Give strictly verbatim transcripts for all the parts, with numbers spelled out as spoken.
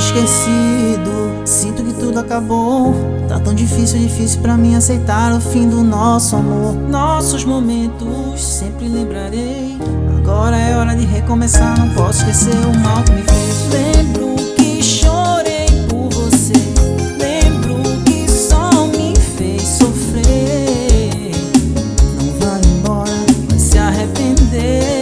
esquecido. Sinto que tudo acabou. Tá tão difícil, difícil pra mim aceitar o fim do nosso amor. Nossos momentos sempre lembrarei. Agora é hora de recomeçar, não posso esquecer o mal que me fez. Lembro que chorei por você, lembro que só me fez sofrer. Não vai embora, vai se arrepender.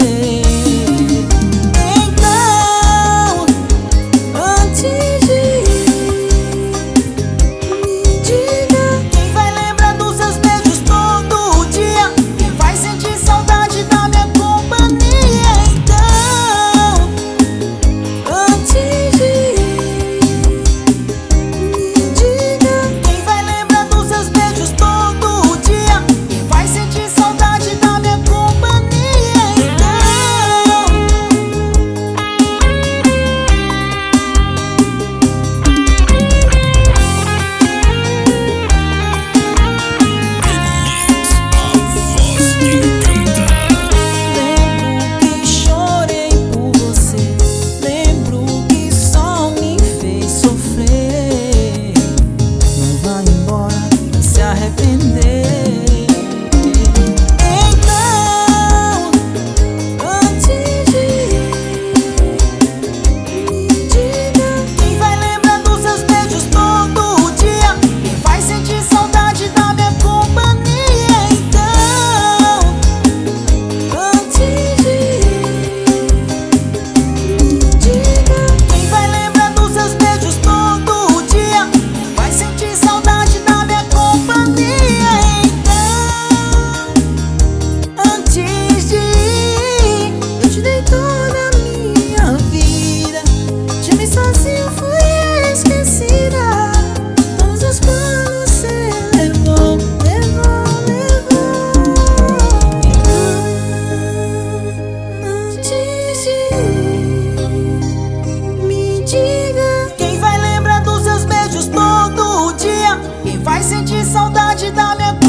Quem vai lembrar dos seus beijos todo dia? Quem vai sentir saudade da minha